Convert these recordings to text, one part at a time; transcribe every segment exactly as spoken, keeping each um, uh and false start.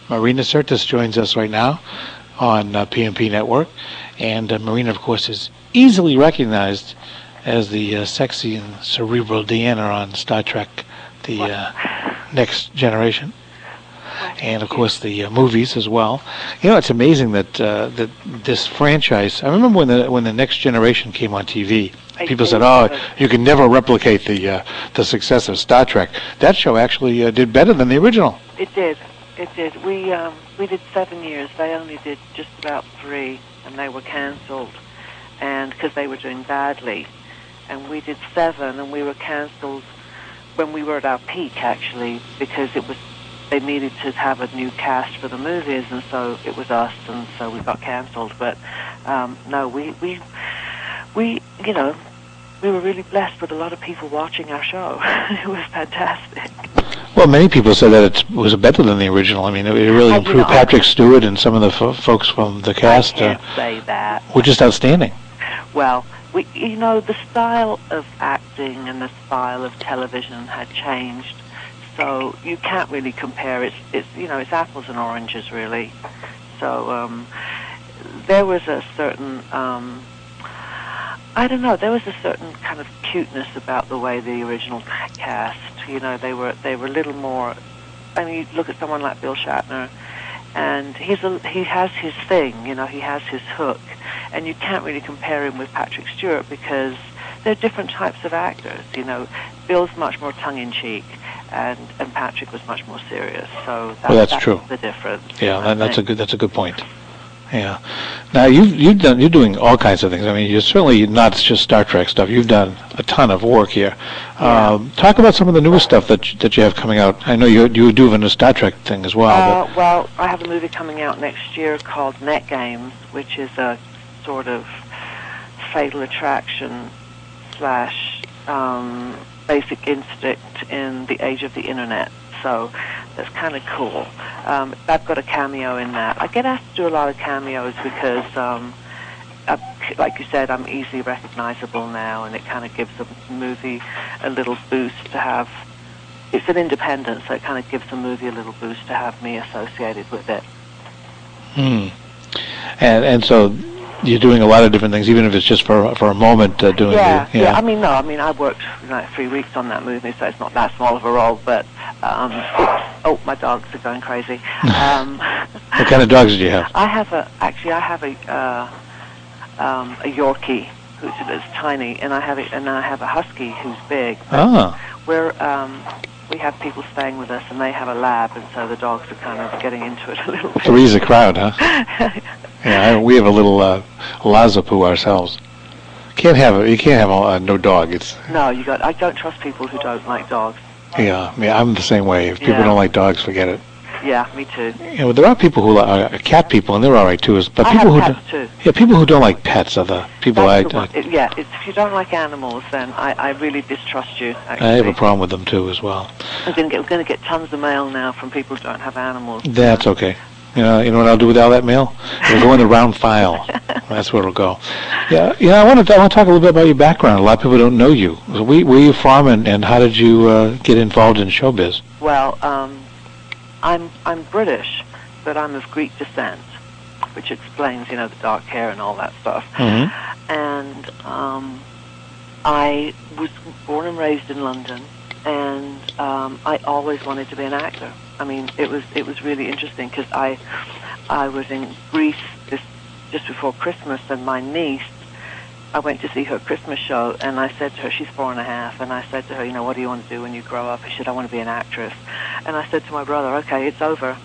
Marina Sirtis joins us right now on uh, P M P Network. And uh, Marina, of course, is easily recognized as the uh, sexy and cerebral Deanna on Star Trek, the uh, Next Generation. And, of course, the uh, movies as well. You know, it's amazing that uh, that this franchise... I remember when the when the Next Generation came on T V, people said, oh, you can never replicate the uh, the success of Star Trek. That show actually uh, did better than the original. It did. It did. We um, we did seven years. They only did just about three, and they were cancelled, and because they were doing badly. And we did seven, and we were cancelled when we were at our peak, actually, because it was they needed to have a new cast for the movies, and so it was us, and so we got cancelled. But um, no, we we we you know we were really blessed with a lot of people watching our show. It was fantastic. Well, many people said that it was better than the original. I mean, it really I, improved. You know, Patrick Stewart and some of the fo folks from the cast I can't uh, say that. were just outstanding. Well, we, you know, the style of acting and the style of television had changed, so you can't really compare. It's, it's you know, it's apples and oranges, really. So um, there was a certain, um, I don't know, there was a certain kind of cuteness about the way the original cast. You know, they were they were a little more. I mean, you look at someone like Bill Shatner, and he's a, he has his thing. You know, he has his hook, and you can't really compare him with Patrick Stewart because they're different types of actors. You know, Bill's much more tongue-in-cheek, and and Patrick was much more serious. So that, well, that's, that's true. The difference. Yeah, that, that's a good that's a good point. Yeah. Now you've you've done you're doing all kinds of things. I mean, you're certainly not just Star Trek stuff. You've done a ton of work here. Yeah. Um, talk about some of the newest stuff that you, that you have coming out. I know you you do a Star Trek thing as well. Uh, but well, I have a movie coming out next year called Net Games, which is a sort of Fatal Attraction slash um, Basic Instinct in the age of the internet. So that's kind of cool. Um, I've got a cameo in that. I get asked to do a lot of cameos because, um, I, like you said, I'm easily recognizable now, and it kind of gives the movie a little boost to have. It's an independent, so it kind of gives the movie a little boost to have me associated with it. Hmm. And and so you're doing a lot of different things, even if it's just for for a moment. Uh, doing yeah, the, yeah, yeah. I mean, no, I mean, I worked like three weeks on that movie, so it's not that small of a role. But um, oops, oh, my dogs are going crazy. Um, what kind of dogs did you have? I have a actually, I have a uh, um, a Yorkie who's that's tiny, and I have a, and I have a Husky who's big. Ah. We're um, we have people staying with us, and they have a lab, and so the dogs are kind of getting into it a little bit. Three's a crowd, huh? Yeah, I, we have a little uh, Lazapoo ourselves. Can't have a, you can't have a, uh, no dog. It's no, you got. I don't trust people who don't like dogs. Yeah, I mean, I'm the same way. If people Yeah. don't like dogs, forget it. Yeah, me too. You know, there are people who are uh, cat people, and they're all right too. But I people who have cats do, too. yeah, people who don't like pets are the people That's I. the one. I It, yeah, it's, if you don't like animals, then I, I really distrust you. Actually. I have a problem with them too, as well. We're going to get we're going to get tons of mail now from people who don't have animals. That's okay. You know, you know what I'll do with all that mail? It'll go in the round file. That's where it'll go. Yeah, yeah. I want to I want to talk a little bit about your background. A lot of people don't know you. Where, where are you from, and, and how did you uh, get involved in showbiz? Well, um, I'm I'm British, but I'm of Greek descent, which explains, you know, the dark hair and all that stuff. Mm-hmm. And um, I was born and raised in London, and um, I always wanted to be an actor. I mean, it was it was really interesting because I I was in Greece this just before Christmas, and my niece, I went to see her Christmas show, and I said to her, she's four and a half, and I said to her, you know, what do you want to do when you grow up? She said, I want to be an actress. And I said to my brother, okay, it's over.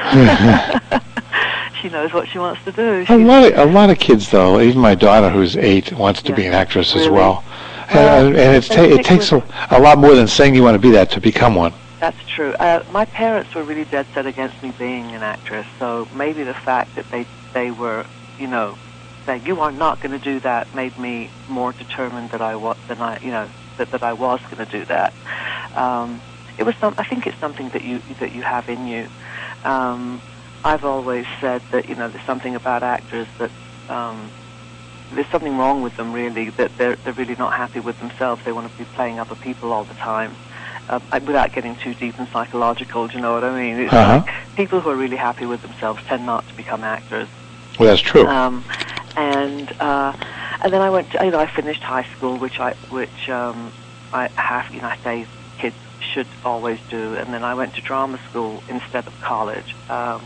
She knows what she wants to do. A lot, of, a lot of kids, though, even my daughter, who's eight, wants to Yeah. be an actress Really? as well. Well, and and it's ta it takes a, a lot more than saying you want to be that to become one. That's true. Uh, my parents were really dead set against me being an actress, so maybe the fact that they they were, you know, saying you are not going to do that made me more determined that I was than I, you know, that that I was going to do that. Um, it was some. I think it's something that you that you have in you. Um, I've always said that, you know, there's something about actors that um, there's something wrong with them, really, that they're they're really not happy with themselves. They want to be playing other people all the time. uh, without getting too deep and psychological, do you know what I mean? It's Uh-huh. like people who are really happy with themselves tend not to become actors. Well, that's true. Um, and uh, and then I went, to, you know, I finished high school, which I which um, I have, you know, I say kids should always do. And then I went to drama school instead of college, um,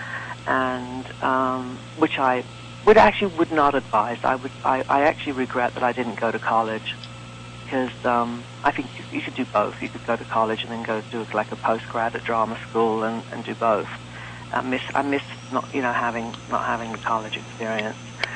and um, which I would actually would not advise. I would I, I actually regret that I didn't go to college, because um, I think you, you could do both. You could go to college and then go do like a postgrad at drama school and, and do both. I miss I miss not you know having not having the college experience.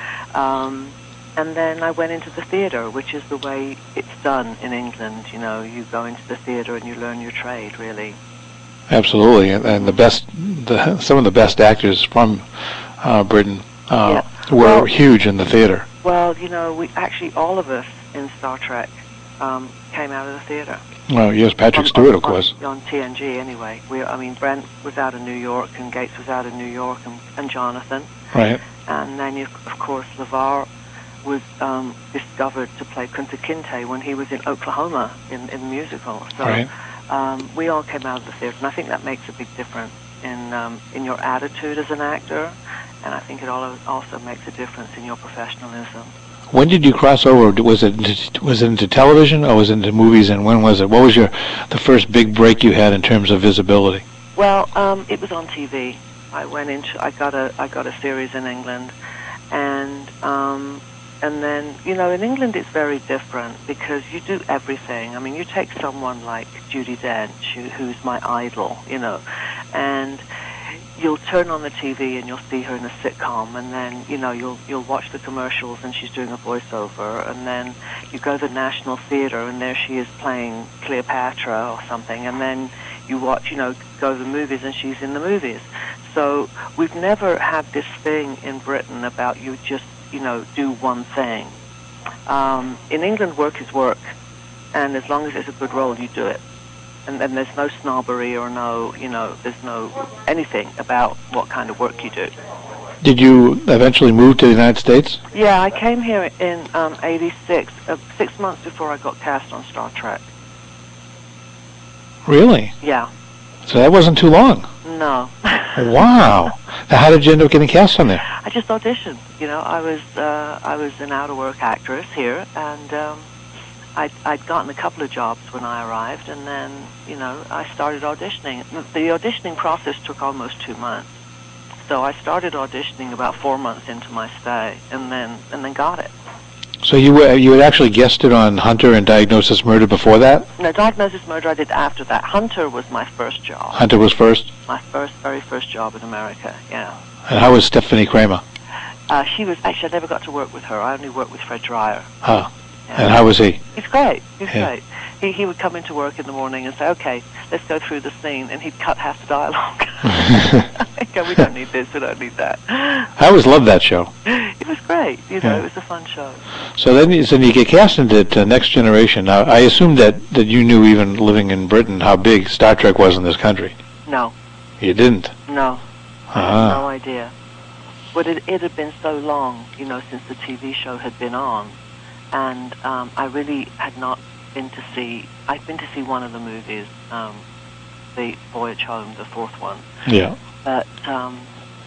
Um, and then I went into the theatre, which is the way it's done in England. You know, you go into the theatre and you learn your trade, really. Absolutely, and, and the best, the, some of the best actors from uh, Britain uh, Yeah. were Well- huge in the theatre. Well, you know, we actually all of us in Star Trek um, came out of the theatre. Well, yes, Patrick On- Stewart, on- of course. On, on T N G, anyway. We, I mean, Brent was out of New York, and Gates was out of New York, and, and Jonathan. Right. And then, you, of course, LeVar was um, discovered to play Kunta Kinte when he was in Oklahoma in, in the musical. So Right. um, we all came out of the theatre, and I think that makes a big difference in um, in your attitude as an actor, and I think it all also makes a difference in your professionalism. When did you cross over? Was it into, was it into television or was it into movies? And when was it? What was your the first big break you had in terms of visibility? Well, um, it was on T V. I went into I got a I got a series in England, and um, and then you know in England it's very different because you do everything. I mean, you take someone like Judi Dench, who, who's my idol, you know, and you'll turn on the T V and you'll see her in a sitcom, and then you know you'll you'll watch the commercials and she's doing a voiceover, and then you go to the National Theatre and there she is playing Cleopatra or something, and then you watch you know go to the movies and she's in the movies. So we've never had this thing in Britain about you just you know do one thing. Um, in England, work is work, and as long as it's a good role, you do it. And then there's no snobbery or no, you know, there's no anything about what kind of work you do. Did you eventually move to the United States? Yeah, I came here in um, eighty-six, uh, six months before I got cast on Star Trek. Really? Yeah. So that wasn't too long. No. Wow. Now, how did you end up getting cast on there? I just auditioned. You know, I was uh, I was an out-of-work actress here, and um, I'd, I'd gotten a couple of jobs when I arrived, and then, you know, I started auditioning. The auditioning process took almost two months. So I started auditioning about four months into my stay, and then and then got it. So you were, you had actually guested on Hunter and Diagnosis Murder before that? No, Diagnosis Murder I did after that. Hunter was my first job. Hunter was first? My first, very first job in America, yeah. And how was Stephanie Kramer? Uh, she was, actually, I never got to work with her. I only worked with Fred Dreyer. Oh. Yeah. And how was he? He's great. He's Yeah. great. He he would come into work in the morning and say, "Okay, let's go through the scene," and he'd cut half the dialogue. I go, "We don't need this. We don't need that." I always loved that show. It was great. You know, Yeah. it was a fun show. So then you, so you get cast into to Next Generation. Now, I assume that, that you knew, even living in Britain, how big Star Trek was in this country. No, You didn't? no, I Ah. had no idea. But it it had been so long, you know, since the T V show had been on, and um, I really had not been to see. I'd been to see one of the movies, um, the Voyage Home, the fourth one. Yeah. But um,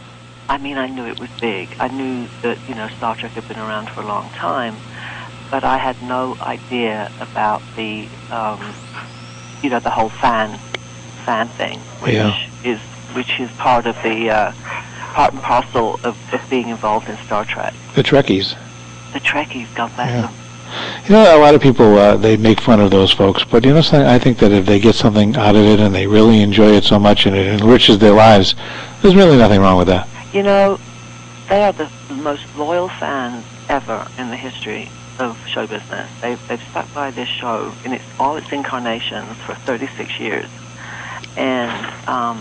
I mean, I knew it was big. I knew that you know Star Trek had been around for a long time, but I had no idea about the um, you know the whole fan fan thing, which Yeah. is which is part of the uh, part and parcel of, of being involved in Star Trek. The Trekkies. The Trekkies, God bless Yeah. them. You know, a lot of people, uh, they make fun of those folks, but you know something, I think that if they get something out of it and they really enjoy it so much and it enriches their lives, there's really nothing wrong with that. You know, they are the most loyal fans ever in the history of show business. They've, they've stuck by this show in its all its incarnations for thirty-six years, and um,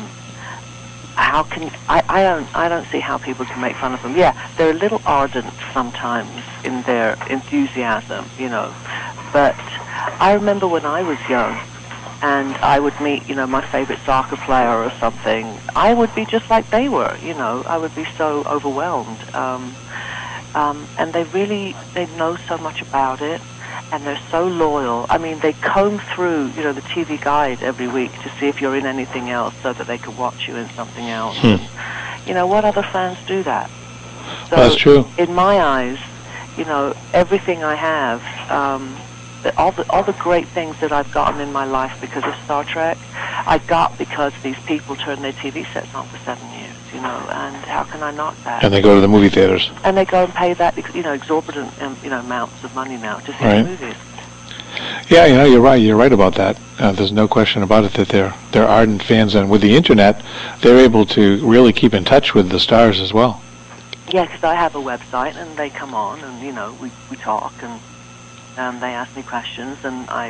how can I, I don't I don't see how people can make fun of them. Yeah, they're a little ardent sometimes in their enthusiasm, you know. But I remember when I was young, and I would meet, you know, my favorite soccer player or something. I would be just like they were, you know. I would be so overwhelmed. Um, um, and they really they know so much about it, and they're so loyal. I mean, they comb through, you know, the T V Guide every week to see if you're in anything else so that they could watch you in something else. Hmm. You know, what other fans do that? So That's true. In my eyes, you know, everything I have, um, the, all the all the great things that I've gotten in my life because of Star Trek, I got because these people turned their T V sets on for seven years, you know, and how can I knock that? And they go to the movie theaters. And they go and pay that, you know, exorbitant, um, you know, amounts of money now to see Right. the movies. Yeah, you know, you're right. You're right about that. Uh, there's no question about it that they're they're ardent fans, and with the internet, they're able to really keep in touch with the stars as well. Yeah, because I have a website, and they come on, and you know, we we talk, and um, they ask me questions, and I,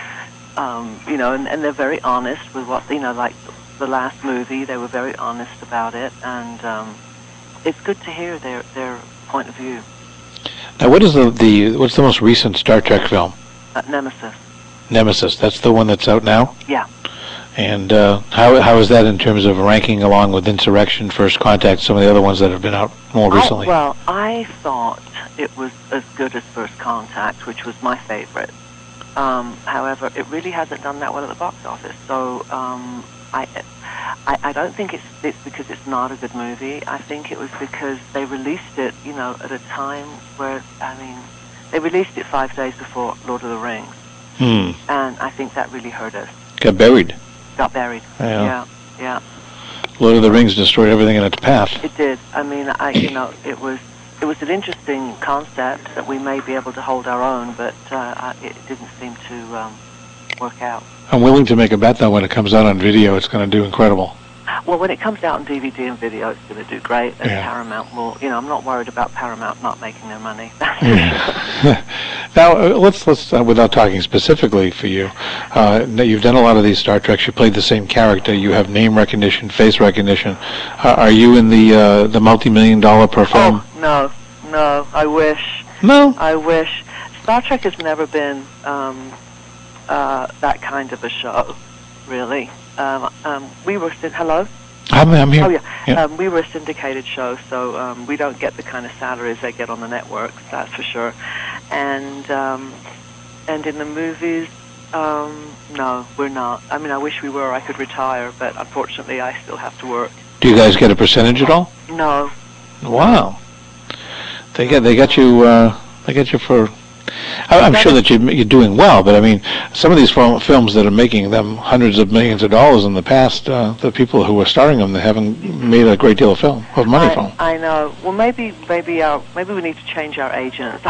um, you know, and, and they're very honest with what, you know, like the last movie, they were very honest about it, and um, it's good to hear their their point of view. Now, what is the, the what's the most recent Star Trek film? Uh, Nemesis. Nemesis. That's the one that's out now. Yeah. And uh, how how is that in terms of ranking along with Insurrection, First Contact, some of the other ones that have been out more recently? I, well, I thought it was as good as First Contact, which was my favorite. Um, however, it really hasn't done that well at the box office. So um, I, I I don't think it's it's because it's not a good movie. I think it was because they released it, you know, at a time where, I mean, they released it five days before Lord of the Rings, Hmm. and I think that really hurt us. Got buried. Got buried. Yeah. Yeah, yeah. Lord of the Rings destroyed everything in its path. It did. I mean, I you know, it was it was an interesting concept that we may be able to hold our own, but uh, I- it didn't seem to um, work out. I'm willing to make a bet, though, when it comes out on video, it's going to do incredible. Well, when it comes out on D V D and video, it's going to do great. And Yeah. Paramount will, you know, I'm not worried about Paramount not making their money. Yeah. Now, uh, let's let's uh, without talking specifically for you, uh, now you've done a lot of these Star Treks. You played the same character. You have name recognition, face recognition. Uh, are you in the uh, the multi-million dollar per film? Oh, no, no, I wish. No. I wish. Star Trek has never been um, uh, that kind of a show, really. Um, um, we were, syn- hello? I'm I'm here. Oh, yeah. Yeah. Um, we were a syndicated show, so um, we don't get the kind of salaries they get on the networks, that's for sure. And um, and in the movies, um, no, we're not. I mean, I wish we were. I could retire, but unfortunately, I still have to work. Do you guys get a percentage at all? No. Wow. They get they got you uh, they got you for. I- I'm sure that you- you're doing well, but I mean, some of these fil- films that are making them hundreds of millions of dollars in the past, uh, the people who are starring them, they haven't made a great deal of film of money I, from them. I know. Well, maybe maybe our maybe we need to change our agents.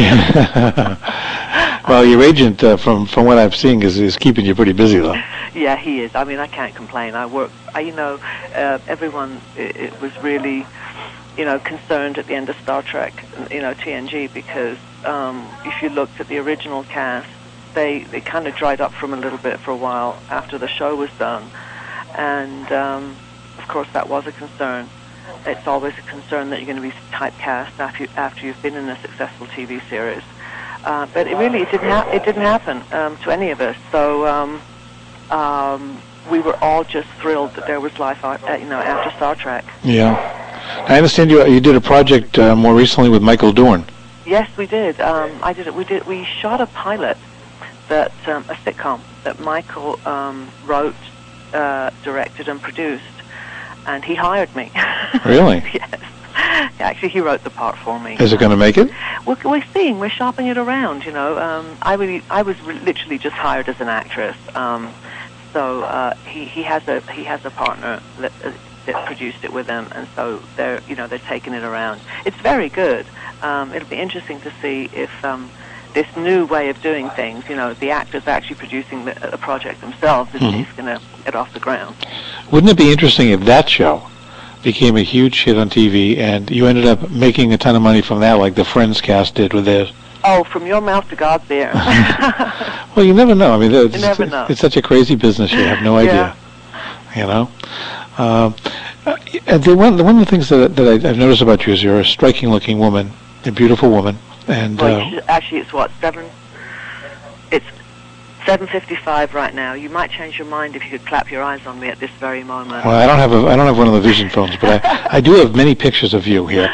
Yeah. Well, your agent, uh, from from what I've seen, is is keeping you pretty busy, though. Yeah, he is. I mean, I can't complain. I work. I, you know, uh, everyone it, it was really, you know, concerned at the end of Star Trek, you know, T N G, because um, if you looked at the original cast, they they kind of dried up from a little bit for a while after the show was done, and um, of course that was a concern. It's always a concern that you're going to be typecast after you, after you've been in a successful T V series. Uh, but it really it didn't ha- it didn't happen um, to any of us. So. Um, Um, we were all just thrilled that there was life, uh, you know, after Star Trek. Yeah. I understand you you did a project uh, more recently with Michael Dorn. Yes, we did. Um, I did it. We did. We shot a pilot that um, a sitcom that Michael um, wrote, uh, directed, and produced, and he hired me. Really? Yes. Actually, he wrote the part for me. Is it going to make it? We're, we're seeing. We're shopping it around. You know, um, I really, I was re- literally just hired as an actress. Um, so uh, he he has a he has a partner that, uh, that produced it with him, and so they're you know they're taking it around. It's very good. Um, it'll be interesting to see if um, this new way of doing things, you know, the actors actually producing the, the project themselves, is, Mhm. is going to get off the ground. Wouldn't it be interesting if that show became a huge hit on T V and you ended up making a ton of money from that, like the Friends cast did with theirs? Oh, from your mouth to God's ear. Well, you never know. I mean, it's, You never know. it's such a crazy business. You have no idea. You know. Um, uh, and the one, the one of the things that that I, I've noticed about you is you're a striking-looking woman, a beautiful woman, and Well, uh, you should- actually, it's what seven. It's seven fifty-five right now. You might change your mind if you could clap your eyes on me at this very moment. well, I don't have a I don't have one of the Vision phones, but I, I do have many pictures of you here,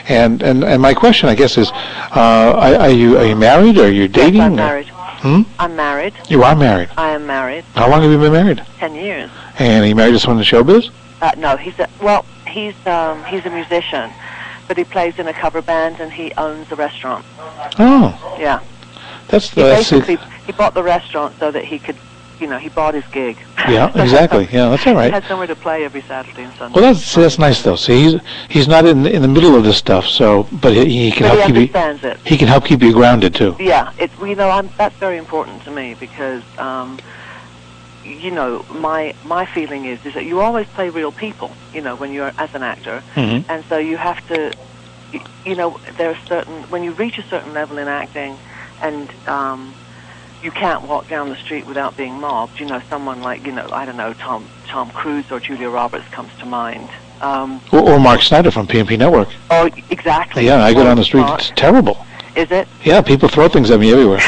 And, and and my question, I guess, is, uh, are, are you are you married, or are you dating? Yes, I'm or- married. Hmm? I'm married. You are married. I am married. How long have you been married? Ten years. And are you married to someone in showbiz? Uh, no, he's a well. He's um, he's a musician, but he plays in a cover band and he owns a restaurant. Oh, Yeah. that's He the that's basically the, he bought the restaurant so that he could, you know, he bought his gig. yeah, exactly. Yeah, that's all He right. had somewhere to play every Saturday and Sunday. Well, that's see, that's nice though. See, he's he's not in in the middle of this stuff, so but he, he can But he help keep you. understands it. He can help keep you grounded too. Yeah, it's you know I'm that's very important to me because um, you know my my feeling is is that you always play real people, you know, when you're as an actor, Mhm. and so you have to, you, you know, there are certain when you reach a certain level in acting, and um, you can't walk down the street without being mobbed. You know, someone like you know I don't know Tom Tom Cruise or Julia Roberts comes to mind. Um, Or, or Mark Snyder from P and P Network. oh, exactly. Yeah, I go Or down the street. Mark. It's terrible. Is it? Yeah, people throw things at me everywhere.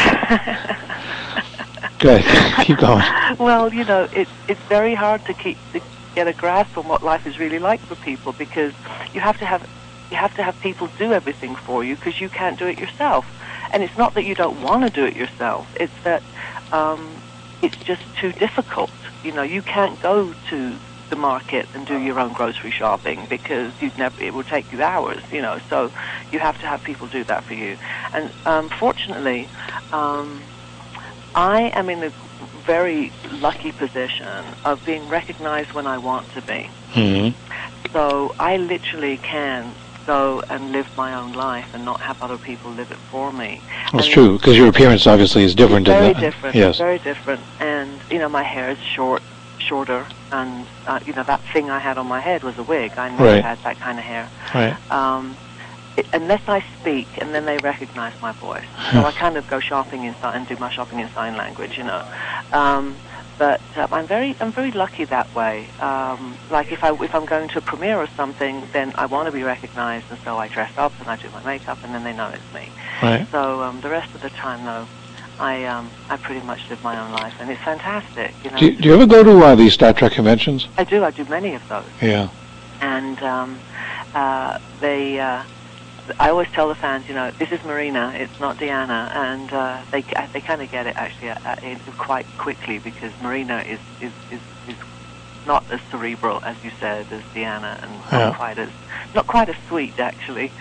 Go ahead, keep going. Well, you know, it's it's very hard to keep to get a grasp on what life is really like for people because you have to have you have to have people do everything for you because you can't do it yourself. And it's not that you don't want to do it yourself; it's that um, it's just too difficult. You know, you can't go to the market and do your own grocery shopping because you'd never it will take you hours. You know, so you have to have people do that for you. And um, fortunately. Um, I am in a very lucky position of being recognized when I want to be. Mhm. So I literally can go and live my own life and not have other people live it for me. That's And true because your appearance obviously is different. It's very than that. different. Yes. Very different. And, you know, my hair is short, shorter, and, uh, you know, that thing I had on my head was a wig. I never Right. had that kind of hair. Right. Um, it, unless I speak, and then they recognize my voice. So I kind of go shopping in sign and do my shopping in sign language, you know. Um, but uh, I'm very, I'm very lucky that way. Um, like if I, if I'm going to a premiere or something, then I want to be recognized, and so I dress up and I do my makeup, and then they know it's me. Right. So um, the rest of the time, though, I, um, I pretty much live my own life, and it's fantastic. You know. Do, do you ever go to uh, these Star Trek conventions? I do. I do many of those, Yeah. and um, uh, they. Uh, I always tell the fans, you know, this is Marina, it's not Deanna, and uh, they they kind of get it actually uh, uh, quite quickly because Marina is, is, is, is not as cerebral as you said as Deanna, and Yeah. not quite as not quite as sweet actually.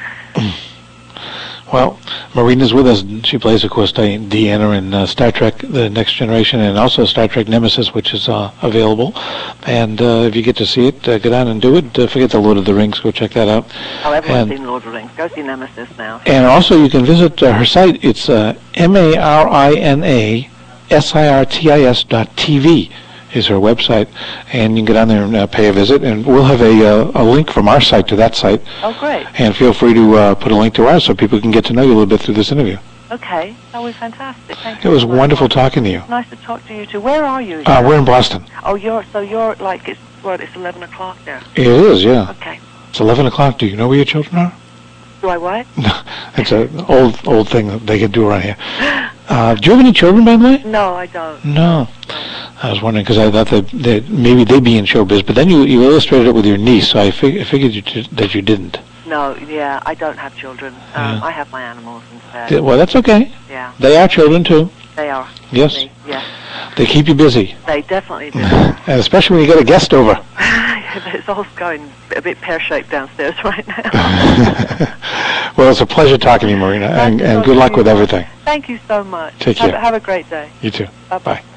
Well, Marina's with us. She plays, of course, Di- Deanna in uh, Star Trek: The Next Generation, and also Star Trek Nemesis, which is uh, available. And uh, if you get to see it, uh, go down and do it. Uh, forget the Lord of the Rings. Go check that out. Oh, everyone's And- seen Lord of the Rings. Go see Nemesis now. And also, you can visit uh, her site. It's uh, M A R I N A S I R T I S dot T V is her website, and you can get on there and uh, pay a visit. And we'll have a uh, a link from our site to that site. Oh, great. And feel free to uh, put a link to ours so people can get to know you a little bit through this interview. Okay, that was fantastic. Thank It you. was so much. wonderful talking to you. Nice to talk to you too. Where are you? Uh, we're in Boston. Oh, you're so you're like it's what? It's eleven o'clock there. It is, yeah. Okay. It's eleven o'clock. Do you know where your children are? Do I what? It's an old old thing that they can do around here. Uh, do you have any children, by the way? No, I don't. No. I was wondering because I thought that, that maybe they'd be in showbiz, but then you, you illustrated it with your niece, so I, fig- I figured you t- that you didn't. No, yeah, I don't have children. Um, Yeah. I have my animals instead. Th- Well, that's okay. Yeah, They are children, too. they are. Yes. Me. Yes, They keep you busy, they definitely do. and especially when you get a guest over. It's all going a bit pear-shaped downstairs right now. Well, it's a pleasure talking to you, Marina, Nice and, to and talk good to luck you. with everything. Thank you so much. Take have, care. have a great day. You too. Bye-bye. Bye.